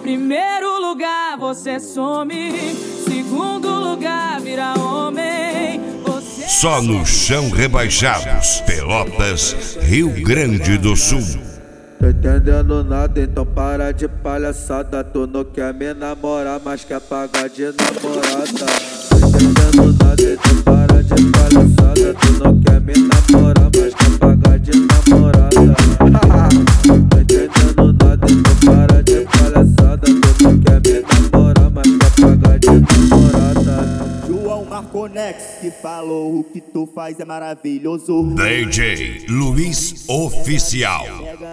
Primeiro lugar, você some. Segundo lugar, vira homem. Você Só no chão rebaixados, Pelotas, Rio Grande do Sul. Tô entendendo nada, então para de palhaçada. Tu não quer me namorar, mas quer pagar de namorada. Tô entendendo nada, então para de palhaçada. Tu não quer me namorar, mas quer pagar de namorada. Tô entendendo nada, então para de palhaçada. Tu não quer me namorar, mas quer pagar de namorada. João Marconex que falou: o que tu faz é maravilhoso. DJ Luiz Oficial.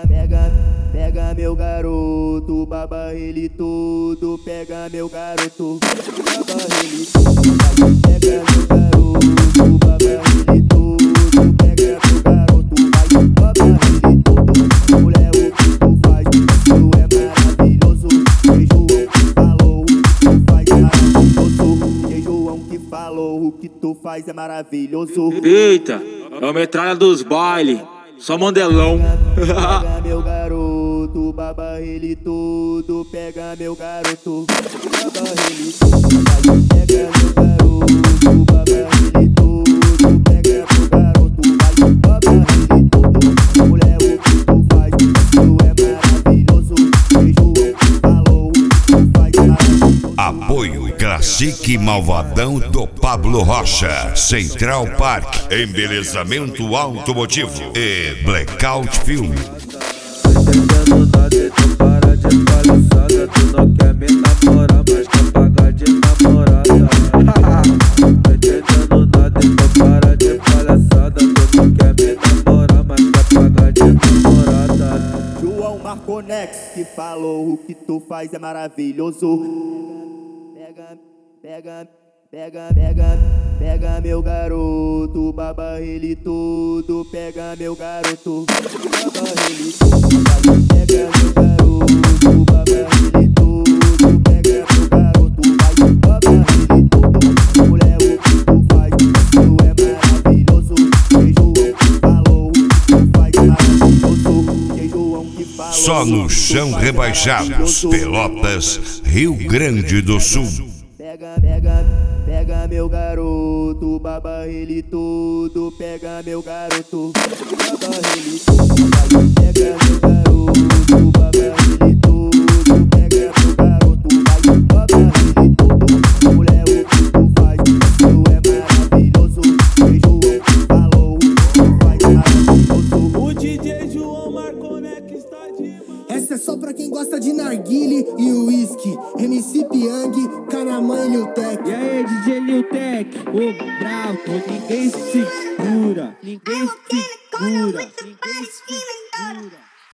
Pega meu garoto, baba ele tudo. Pega meu garoto, baba ele tudo. Pega meu garoto, baba ele tudo. Pega meu garoto, vai, baba ele tudo. Mulher, o que tu faz, isso é maravilhoso. E João que falou: o que tu faz é maravilhoso. E João que falou: o que tu faz é maravilhoso. Eita, é o metralha dos baile, só mandelão. Pega meu garoto, baba ele tudo. Pega meu garoto, baba ele tudo. Pega meu garoto, baba ele tudo. Pega meu garoto, vai, baba ele tudo. Mulher, o que tu faz, isso é maravilhoso. E João que falou: o que tu faz é maravilhoso. Apoio Classic Malvadão do Pablo Rocha, Central Park, Embelezamento Automotivo e Blackout Film. Tô entendendo nada, então para de palhaçada. Tu não quer me namorar, mas quer pagar de namorada. Tô entendendo nada, então para de palhaçada. Tu não quer me namorar, mas quer pagar de namorada. João Marconex que falou: o que tu faz é maravilhoso. Pega meu garoto, baba ele tudo. Pega meu garoto, baba ele tudo. Pega meu garoto, baba ele tudo. Pega meu garoto, vai, baba ele tudo. Mulher, o que tu faz, isso é maravilhoso. E João que falou: o que tu faz é maravilhoso. E João que falou: Só no chão rebaixados, Pelotas, Rio Grande do Sul. Pega meu garoto, baba ele tudo. Pega meu garoto, baba ele tudo. Pega meu garoto, baba ele tudo. Pega meu garoto, vai, baba ele tudo. Mulher, o que tu faz, isso é maravilhoso. E João que falou: o que tu faz é maravilhoso. O DJ João Marconex está demais. Essa é só pra quem gosta de narguile e uísque. MC Pyong, Canaman e Lil Tech. E aí, DJ Lil Tech, o bravo, ninguém se segura, ninguém se segura, ninguém se segura.